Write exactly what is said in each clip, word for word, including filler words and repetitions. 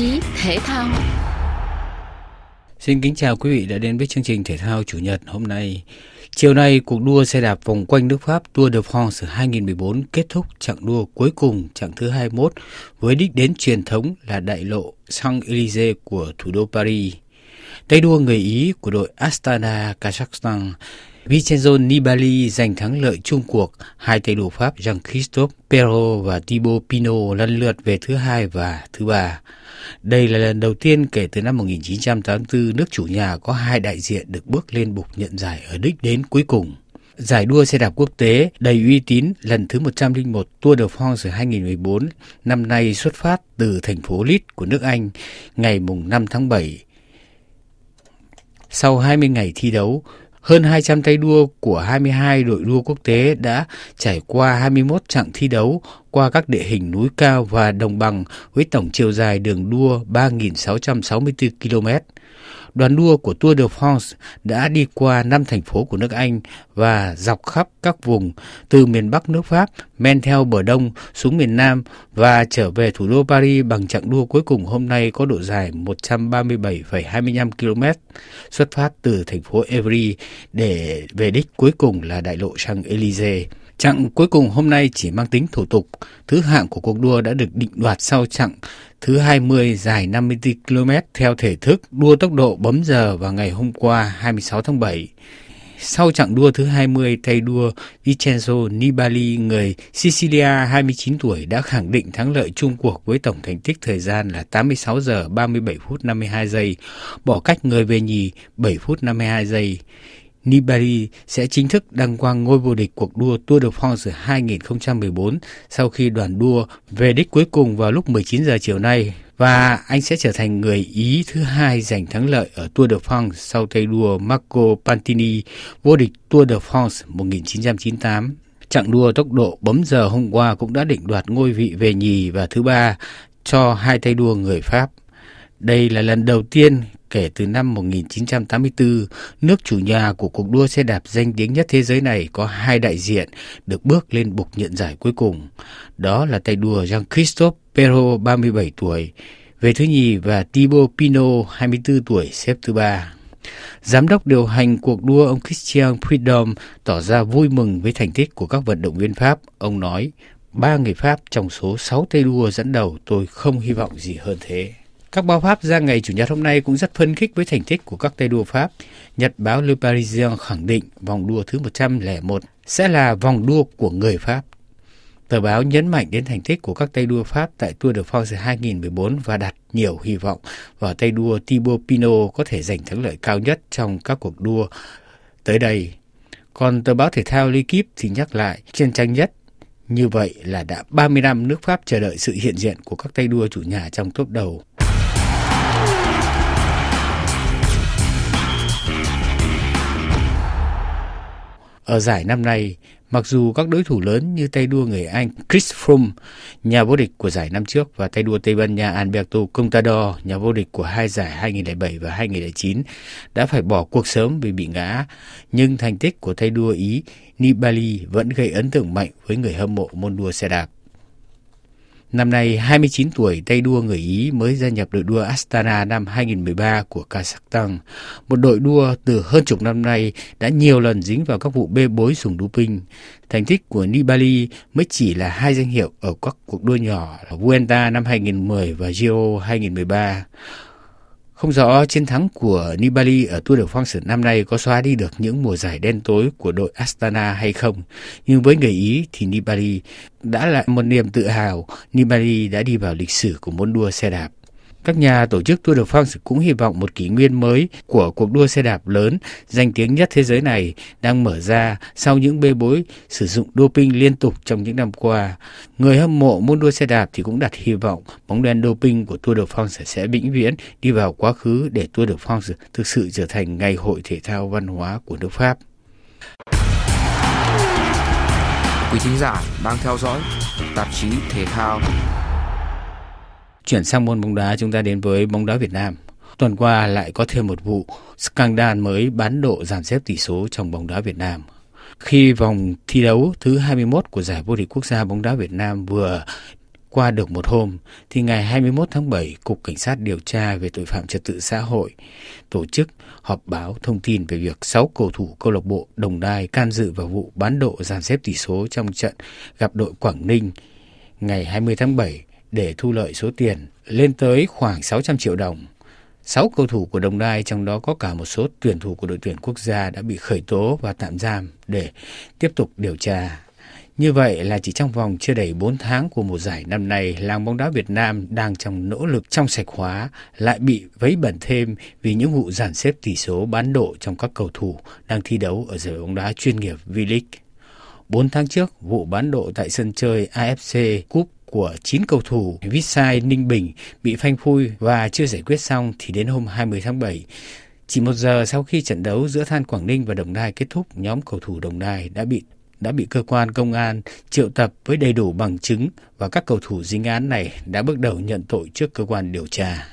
chí thể thao. Xin kính chào quý vị đã đến với chương trình thể thao Chủ nhật hôm nay. Chiều nay, cuộc đua xe đạp vòng quanh nước Pháp Tour de France hai không một bốn kết thúc chặng đua cuối cùng, chặng thứ hai mươi mốt, với đích đến truyền thống là đại lộ Champs-Élysées của thủ đô Paris. Tay đua người Ý của đội Astana Kazakhstan Vincenzo Nibali giành thắng lợi chung cuộc. Hai tay đua Pháp Jean-Christophe Péraud và Thibaut Pinot lần lượt về thứ hai và thứ ba. Đây là lần đầu tiên kể từ năm một nghìn chín trăm tám mươi tư nước chủ nhà có hai đại diện được bước lên bục nhận giải ở đích đến cuối cùng. Giải đua xe đạp quốc tế đầy uy tín lần thứ một trăm lẻ một Tour de France hai không một bốn năm nay xuất phát từ thành phố Leeds của nước Anh ngày năm tháng bảy. Sau hai mươi ngày thi đấu, hơn hai trăm tay đua của hai mươi hai đội đua quốc tế đã trải qua hai mươi mốt chặng thi đấu qua các địa hình núi cao và đồng bằng với tổng chiều dài đường đua ba nghìn sáu trăm sáu mươi tư ki lô mét. Đoàn đua của Tour de France đã đi qua năm thành phố của nước Anh và dọc khắp các vùng từ miền Bắc nước Pháp, men theo bờ đông xuống miền Nam và trở về thủ đô Paris bằng chặng đua cuối cùng hôm nay có độ dài một trăm ba mươi bảy phẩy hai mươi lăm ki lô mét, xuất phát từ thành phố Évry để về đích cuối cùng là đại lộ Champs-Élysées. Chặng cuối cùng hôm nay chỉ mang tính thủ tục. Thứ hạng của cuộc đua đã được định đoạt sau chặng thứ hai mươi dài năm mươi tư ki lô mét theo thể thức đua tốc độ bấm giờ vào ngày hôm qua hai mươi sáu tháng bảy. Sau chặng đua thứ hai mươi, tay đua Vincenzo Nibali người Sicilia hai mươi chín tuổi đã khẳng định thắng lợi chung cuộc với tổng thành tích thời gian là tám mươi sáu giờ ba mươi bảy phút năm mươi hai giây, bỏ cách người về nhì bảy phút năm mươi hai giây. Nibali sẽ chính thức đăng quang ngôi vô địch cuộc đua Tour de France hai không một bốn sau khi đoàn đua về đích cuối cùng vào lúc mười chín giờ chiều nay, và anh sẽ trở thành người Ý thứ hai giành thắng lợi ở Tour de France sau tay đua Marco Pantini, vô địch Tour de France một nghìn chín trăm chín mươi tám. Chặng đua tốc độ bấm giờ hôm qua cũng đã định đoạt ngôi vị về nhì và thứ ba cho hai tay đua người Pháp. Đây là lần đầu tiên kể từ năm một nghìn chín trăm tám mươi tư, nước chủ nhà của cuộc đua xe đạp danh tiếng nhất thế giới này có hai đại diện được bước lên bục nhận giải cuối cùng. Đó là tay đua Jean-Christophe Péraud ba mươi bảy tuổi, về thứ nhì, và Thibaut Pinot hai mươi tư tuổi xếp thứ ba. Giám đốc điều hành cuộc đua ông Christian Prudhomme tỏ ra vui mừng với thành tích của các vận động viên Pháp. Ông nói, ba người Pháp trong số sáu tay đua dẫn đầu, tôi không hy vọng gì hơn thế. Các báo Pháp ra ngày Chủ nhật hôm nay cũng rất phấn khích với thành tích của các tay đua Pháp. Nhật báo Le Parisien khẳng định vòng đua thứ một trăm lẻ một sẽ là vòng đua của người Pháp. Tờ báo nhấn mạnh đến thành tích của các tay đua Pháp tại Tour de France hai không một bốn và đặt nhiều hy vọng vào tay đua Thibaut Pinot có thể giành thắng lợi cao nhất trong các cuộc đua tới đây. Còn tờ báo thể thao L'Équipe thì nhắc lại trên trang nhất, như vậy là đã ba mươi năm nước Pháp chờ đợi sự hiện diện của các tay đua chủ nhà trong top đầu. Ở giải năm nay, mặc dù các đối thủ lớn như tay đua người Anh Chris Froome, nhà vô địch của giải năm trước, và tay đua Tây Ban Nha Alberto Contador, nhà vô địch của hai giải hai không không bảy và hai không không chín, đã phải bỏ cuộc sớm vì bị ngã, nhưng thành tích của tay đua Ý Nibali vẫn gây ấn tượng mạnh với người hâm mộ môn đua xe đạp. Năm nay, hai mươi chín tuổi, tay đua người Ý mới gia nhập đội đua Astana năm hai không một ba của Kazakhstan, một đội đua từ hơn chục năm nay đã nhiều lần dính vào các vụ bê bối dùng doping. Thành tích của Nibali mới chỉ là hai danh hiệu ở các cuộc đua nhỏ là Vuelta năm hai không một không và Giro hai không một ba. Không rõ chiến thắng của Nibali ở Tour de France năm nay có xóa đi được những mùa giải đen tối của đội Astana hay không. Nhưng với người Ý thì Nibali đã là một niềm tự hào. Nibali đã đi vào lịch sử của môn đua xe đạp. Các nhà tổ chức Tour de France cũng hy vọng một kỷ nguyên mới của cuộc đua xe đạp lớn danh tiếng nhất thế giới này đang mở ra sau những bê bối sử dụng doping liên tục trong những năm qua. Người hâm mộ môn đua xe đạp thì cũng đặt hy vọng bóng đen doping của Tour de France sẽ vĩnh viễn đi vào quá khứ để Tour de France thực sự trở thành ngày hội thể thao văn hóa của nước Pháp. Quý thính giả đang theo dõi tạp chí thể thao. Chuyển sang môn bóng đá, chúng ta đến với bóng đá Việt Nam. Tuần qua lại có thêm một vụ scandal mới bán độ dàn xếp tỷ số trong bóng đá Việt Nam. Khi vòng thi đấu thứ hai mươi mốt của giải vô địch quốc gia bóng đá Việt Nam vừa Qua được một hôm, thì ngày hai mươi mốt tháng bảy, Cục Cảnh sát điều tra về tội phạm trật tự xã hội tổ chức họp báo thông tin về việc sáu cầu thủ câu lạc bộ Đồng Nai can dự vào vụ bán độ dàn xếp tỷ số trong trận gặp đội Quảng Ninh ngày hai mươi tháng bảy để thu lợi số tiền lên tới khoảng sáu trăm triệu đồng. Sáu cầu thủ của Đồng Nai, trong đó có cả một số tuyển thủ của đội tuyển quốc gia, đã bị khởi tố và tạm giam để tiếp tục điều tra. Như vậy là chỉ trong vòng chưa đầy bốn tháng của mùa giải năm nay, làng bóng đá Việt Nam đang trong nỗ lực trong sạch hóa lại bị vấy bẩn thêm vì những vụ dàn xếp tỷ số bán độ trong các cầu thủ đang thi đấu ở giải bóng đá chuyên nghiệp V-League. Bốn tháng trước, vụ bán độ tại sân chơi a ép xê Cup của chín cầu thủ Vitsai Ninh Bình bị phanh phui và chưa giải quyết xong thì đến hôm hai mươi tháng bảy, chỉ một giờ sau khi trận đấu giữa Than Quảng Ninh và Đồng Nai kết thúc, nhóm cầu thủ Đồng Nai đã bị đã bị cơ quan công an triệu tập với đầy đủ bằng chứng và các cầu thủ dính án này đã bước đầu nhận tội trước cơ quan điều tra.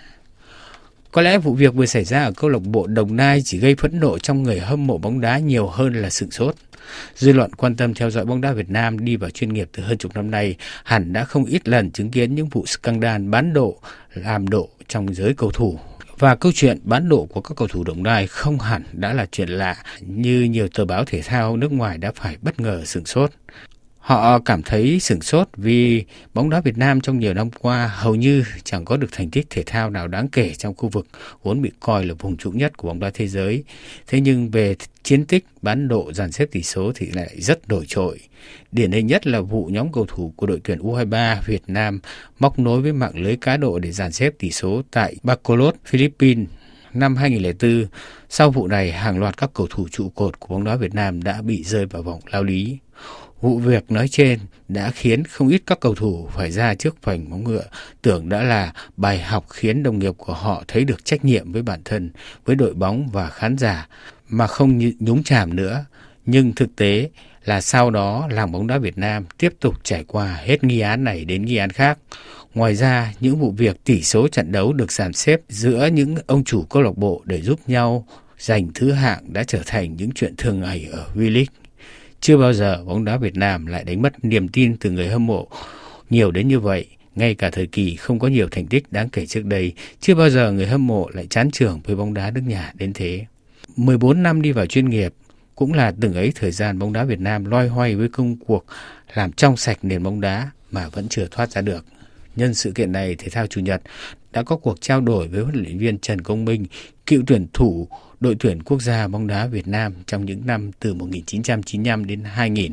Có lẽ vụ việc vừa xảy ra ở câu lạc bộ Đồng Nai chỉ gây phẫn nộ trong người hâm mộ bóng đá nhiều hơn là sửng sốt. Dư luận quan tâm theo dõi bóng đá Việt Nam đi vào chuyên nghiệp từ hơn chục năm nay hẳn đã không ít lần chứng kiến những vụ scandal bán độ, làm độ trong giới cầu thủ. Và câu chuyện bán độ của các cầu thủ Đồng Nai không hẳn đã là chuyện lạ như nhiều tờ báo thể thao nước ngoài đã phải bất ngờ sửng sốt. Họ cảm thấy sửng sốt vì bóng đá Việt Nam trong nhiều năm qua hầu như chẳng có được thành tích thể thao nào đáng kể trong khu vực vốn bị coi là vùng trũng nhất của bóng đá thế giới. Thế nhưng về chiến tích bán độ dàn xếp tỷ số thì lại rất nổi trội. Điển hình nhất là vụ nhóm cầu thủ của đội tuyển u hai ba Việt Nam móc nối với mạng lưới cá độ để dàn xếp tỷ số tại Bacolod, Philippines năm hai nghìn không trăm lẻ bốn. Sau vụ này, hàng loạt các cầu thủ trụ cột của bóng đá Việt Nam đã bị rơi vào vòng lao lý. Vụ việc nói trên đã khiến không ít các cầu thủ phải ra trước vành móng ngựa, tưởng đã là bài học khiến đồng nghiệp của họ thấy được trách nhiệm với bản thân, với đội bóng và khán giả mà không nhúng chàm nữa. Nhưng thực tế là sau đó làng bóng đá Việt Nam tiếp tục trải qua hết nghi án này đến nghi án khác. Ngoài ra, những vụ việc tỷ số trận đấu được dàn xếp giữa những ông chủ câu lạc bộ để giúp nhau giành thứ hạng đã trở thành những chuyện thường ngày ở V-League. Chưa bao giờ bóng đá Việt Nam lại đánh mất niềm tin từ người hâm mộ nhiều đến như vậy. Ngay cả thời kỳ không có nhiều thành tích đáng kể trước đây, chưa bao giờ người hâm mộ lại chán chường với bóng đá nước nhà đến thế. mười bốn năm đi vào chuyên nghiệp cũng là từng ấy thời gian bóng đá Việt Nam loay hoay với công cuộc làm trong sạch nền bóng đá mà vẫn chưa thoát ra được. Nhân sự kiện này, Thể thao Chủ nhật đã có cuộc trao đổi với huấn luyện viên Trần Công Minh, cựu tuyển thủ đội tuyển quốc gia bóng đá Việt Nam trong những năm từ một nghìn chín trăm chín mươi lăm đến hai nghìn.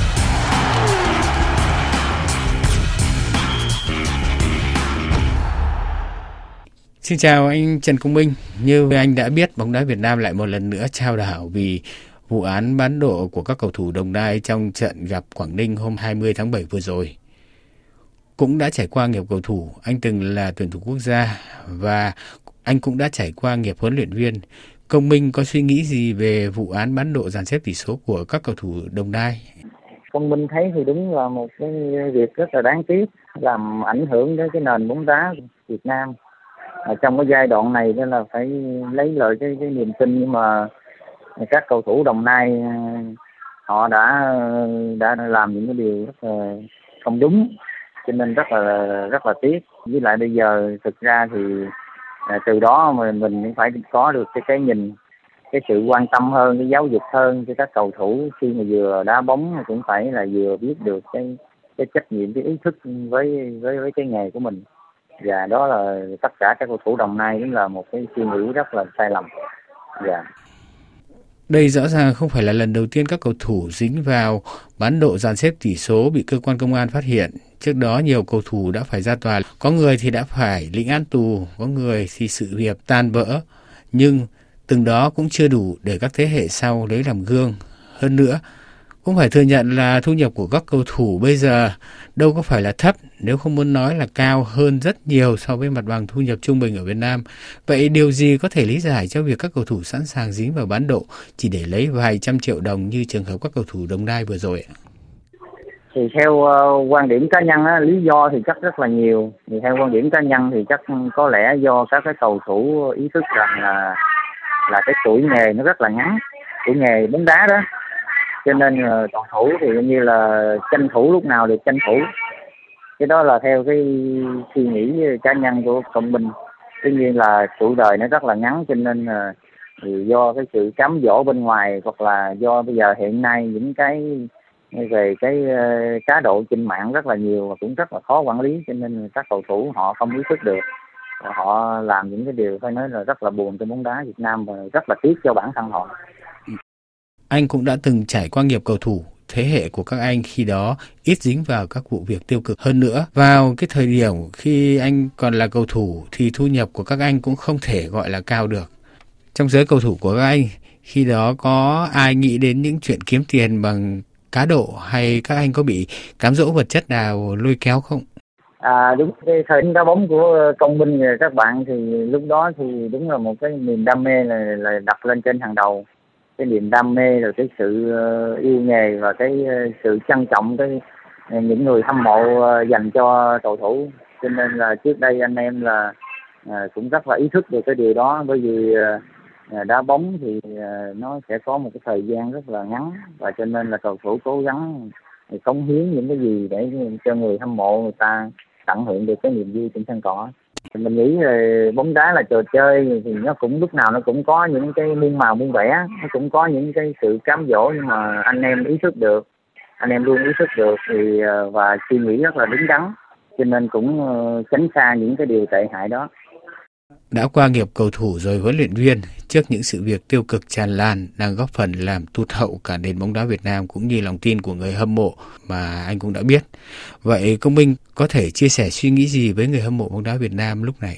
Xin chào anh Trần Công Minh. Như anh đã biết, bóng đá Việt Nam lại một lần nữa chao đảo vì vụ án bán độ của các cầu thủ Đồng Nai trong trận gặp Quảng Ninh hôm hai mươi tháng bảy vừa rồi. Cũng đã trải qua nghiệp cầu thủ, anh từng là tuyển thủ quốc gia và anh cũng đã trải qua nghiệp huấn luyện viên. Công Minh có suy nghĩ gì về vụ án bán độ dàn xếp tỷ số của các cầu thủ Đồng Nai? Công Minh thấy thì đúng là một cái việc rất là đáng tiếc, làm ảnh hưởng đến cái nền bóng đá Việt Nam. Ở trong cái giai đoạn này nên là phải lấy lại cái, cái niềm tin, nhưng mà các cầu thủ Đồng Nai họ đã đã làm những cái điều rất là không đúng, cho nên rất là rất là tiếc. Với lại bây giờ thực ra thì à, từ đó mà mình cũng phải có được cái cái nhìn, cái sự quan tâm hơn, cái giáo dục hơn cho các cầu thủ khi mà vừa đá bóng, cũng phải là vừa biết được cái cái trách nhiệm, cái ý thức với với với cái nghề của mình. Và đó là tất cả các cầu thủ Đồng Nai cũng là một cái suy nghĩ rất là sai lầm. Dạ. Đây rõ ràng không phải là lần đầu tiên các cầu thủ dính vào bán độ dàn xếp tỷ số bị cơ quan công an phát hiện. Trước đó nhiều cầu thủ đã phải ra tòa, có người thì đã phải lĩnh án tù, có người thì sự việc tan vỡ. Nhưng từng đó cũng chưa đủ để các thế hệ sau lấy làm gương. Hơn nữa, cũng phải thừa nhận là thu nhập của các cầu thủ bây giờ đâu có phải là thấp, nếu không muốn nói là cao hơn rất nhiều so với mặt bằng thu nhập trung bình ở Việt Nam. Vậy điều gì có thể lý giải cho việc các cầu thủ sẵn sàng dính vào bán độ chỉ để lấy vài trăm triệu đồng như trường hợp các cầu thủ Đồng Nai vừa rồi? Thì theo uh, quan điểm cá nhân á, lý do thì chắc rất là nhiều. Thì theo quan điểm cá nhân thì chắc có lẽ do các cái cầu thủ ý thức rằng là là cái tuổi nghề nó rất là ngắn, tuổi nghề bóng đá đó, cho nên uh, cầu thủ thì như là tranh thủ lúc nào được tranh thủ. Cái đó là theo cái suy nghĩ cá nhân của Công Minh. Tuy nhiên là tuổi đời nó rất là ngắn, cho nên là thì do cái sự cám dỗ bên ngoài, hoặc là do bây giờ hiện nay những cái về cái uh, cá độ trên mạng rất là nhiều và cũng rất là khó quản lý, cho nên các cầu thủ họ không ý thức được. Họ làm những cái điều phải nói là rất là buồn cho bóng đá Việt Nam và rất là tiếc cho bản thân họ. Anh cũng đã từng trải qua nghiệp cầu thủ, thế hệ của các anh khi đó ít dính vào các vụ việc tiêu cực hơn nữa. Vào cái thời điểm khi anh còn là cầu thủ thì thu nhập của các anh cũng không thể gọi là cao được. Trong giới cầu thủ của các anh, khi đó có ai nghĩ đến những chuyện kiếm tiền bằng cá độ, hay các anh có bị cám dỗ vật chất nào lôi kéo không? À, đúng, cái thời đá bóng của Công Minh và các bạn thì lúc đó thì đúng là một cái niềm đam mê là, là đặt lên trên hàng đầu. Cái niềm đam mê, rồi cái sự yêu nghề và cái sự trân trọng cái những người hâm mộ dành cho cầu thủ. Cho nên là trước đây anh em là à, cũng rất là ý thức được cái điều đó, bởi vì à, đá bóng thì à, nó sẽ có một cái thời gian rất là ngắn, và cho nên là cầu thủ cố gắng cống hiến những cái gì để cho người hâm mộ người ta tận hưởng được cái niềm vui trên sân cỏ. Thì mình nghĩ là bóng đá là trò chơi, thì nó cũng lúc nào nó cũng có những cái muôn màu muôn vẻ, nó cũng có những cái sự cám dỗ, nhưng mà anh em ý thức được, anh em luôn ý thức được thì và suy nghĩ rất là đúng đắn, cho nên cũng tránh xa những cái điều tệ hại đó. Đã qua nghiệp cầu thủ rồi huấn luyện viên, trước những sự việc tiêu cực tràn lan đang góp phần làm tụt hậu cả nền bóng đá Việt Nam cũng như lòng tin của người hâm mộ mà anh cũng đã biết. Vậy Công Minh có thể chia sẻ suy nghĩ gì với người hâm mộ bóng đá Việt Nam lúc này?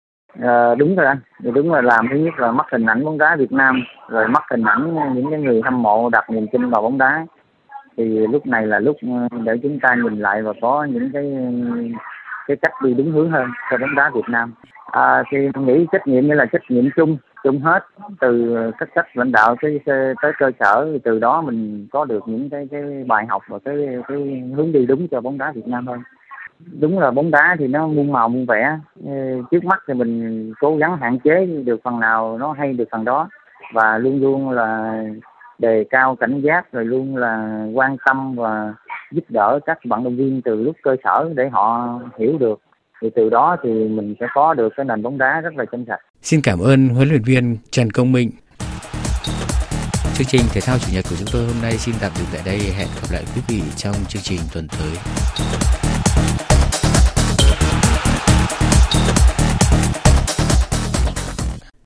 À, đúng rồi anh, đúng là làm thứ nhất là mất hình ảnh bóng đá Việt Nam, rồi mất hình ảnh những cái người hâm mộ đặt niềm tin vào bóng đá. Thì lúc này là lúc để chúng ta nhìn lại và có những cái cái cách đi đúng hướng hơn cho bóng đá Việt Nam. À, thì mình nghĩ trách nhiệm như là trách nhiệm chung chung hết, từ các cấp lãnh đạo tới tới cơ sở, từ đó mình có được những cái cái bài học và cái cái hướng đi đúng cho bóng đá Việt Nam hơn. Đúng là bóng đá thì nó muôn màu muôn vẻ, trước mắt thì mình cố gắng hạn chế được phần nào nó hay được phần đó, và luôn luôn là đề cao cảnh giác, rồi luôn là quan tâm và giúp đỡ các vận động viên từ lúc cơ sở để họ hiểu được. Thì từ đó thì mình sẽ có được cái nền bóng đá rất là trong sạch. Xin cảm ơn huấn luyện viên Trần Công Minh. Chương trình Thể thao Chủ nhật của chúng tôi hôm nay xin tạm dừng tại đây. Hẹn gặp lại quý vị trong chương trình tuần tới.